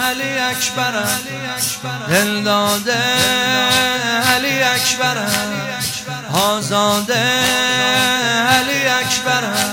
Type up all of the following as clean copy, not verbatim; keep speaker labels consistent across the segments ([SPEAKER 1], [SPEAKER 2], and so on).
[SPEAKER 1] علی اکبرم، دل داده علی اکبرم، آزاده علی اکبرم،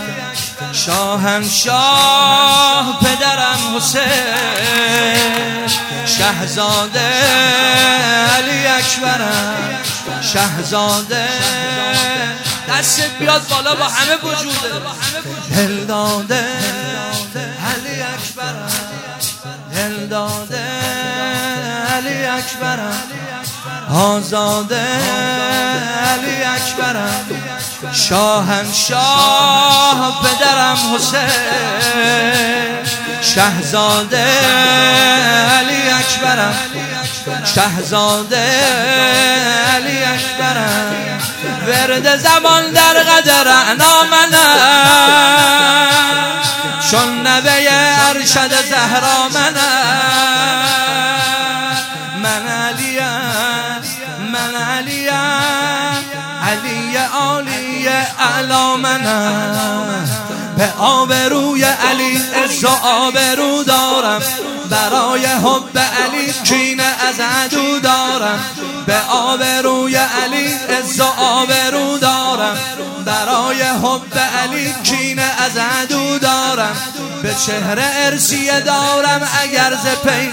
[SPEAKER 1] شاهنشاه پدرم حسین، شهزاده علی اکبرم، شهزاده. دستت بیاد بالا با همه وجوده. دل داده علی اکبرم، دل داده علی اکبرم، آزاده علی اکبرم، شاهنشاه پدرم حسین، شهزاده علی اکبرم، شهزاده علی اکبرم. ورد زمان در قدر اعنا منم، چون نبی ارشد زهرا منم، من علیم، من علیم، علی عالی اعلا منم. به آبروی علی عز و آبرو دارم، برای حب علی کینه از عدو دارم. به آبروی علی عز و آبرو دارم، برای حب علی کینه از عدو دارم. به چهره ارسیه دارم اگر ز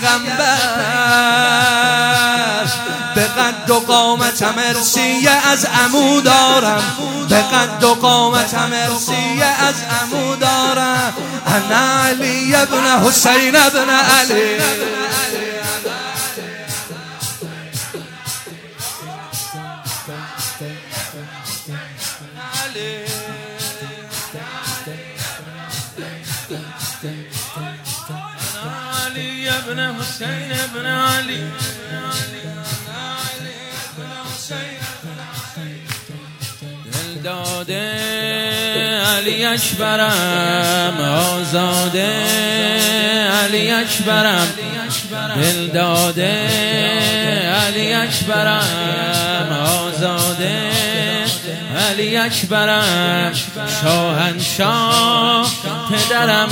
[SPEAKER 1] پیغمبر، به قد و قامتم ارسیه از عمو دارم، به قد و قامتم ارسیه از عمو دارم. انا علی ابن حسین ابن علی، علی ابن حسین ابن علی، دل داده علی اکبرم، آزاده علی اکبرم، دل داده علی اکبرم، آزاده علی اکبرم، شاهنشاه پدرم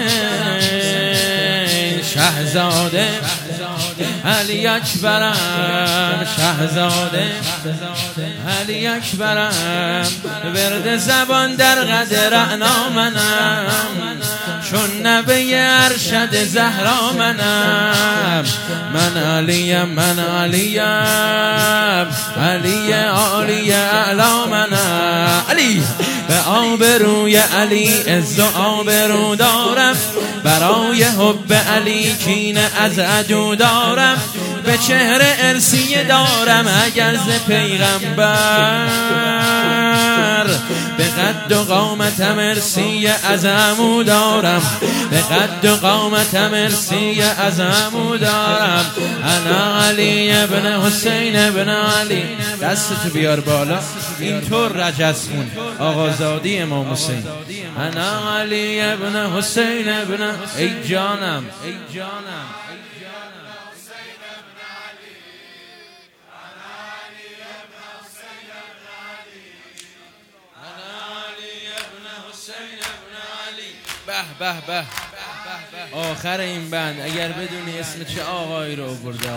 [SPEAKER 1] حسین، شهزاده علی اکبرم، شهزاده علی اکبرم. ورد زبان در قدر اعنا منم، چون نبی ارشد زهرا منم. من علیم، من علیم، علی عالی اعلا منم. علی به آبروی علی عز و آبرو دارم، برای حب علی کینه از عدو دارم. به چهره ارسیه دارم اگر ز پیغمبر، به قد و قامتم ارسیه از عمو دارم، به قد و قامتم ارسیه از عمو دارم. انا علی ابن حسین ابن علی. دستتو بیار بالا، اینطور رجز خون آقازادی امام حسین. انا علی ابن حسین ابن، ای جانم، ای جانم. به به به، آخر این بند اگر بدونی اسم چه آقایی رو برده.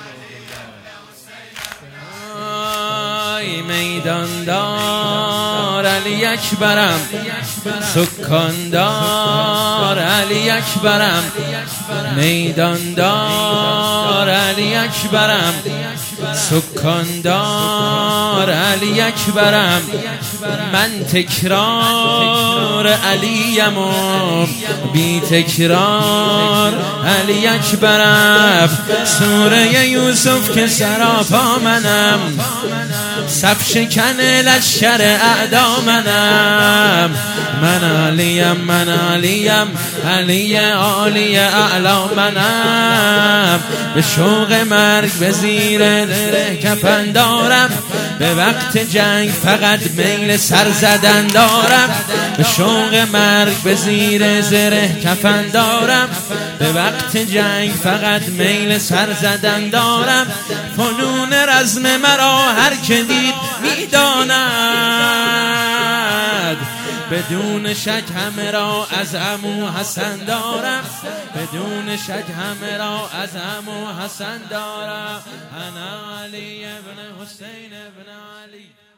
[SPEAKER 1] آی میدان دار علی اکبرم، سکان دار علی اکبرم، میدان دار علی اکبرم، سکان دار علی اکبرم. من تکرار علیم و بی تکرار علی اکبرم. سوره یوسف که سراپا منم، صف شکن لشکر اعدا منم. من علیم، من علیم، علی عالی اعلا منم. به شوق مرگ به زیر دره کفن دارم، به وقت جنگ فقط میل سر زدن دارم. به شوق مرگ به زیر زره کفن دارم، به وقت جنگ فقط میل سر زدن دارم. فنون رزم مرا هر که دید میداند، بدون شک همه را از عمو حسن دارم. بدون شک همه را ازم و حسن دارم. انا علی ابن حسین ابن علی.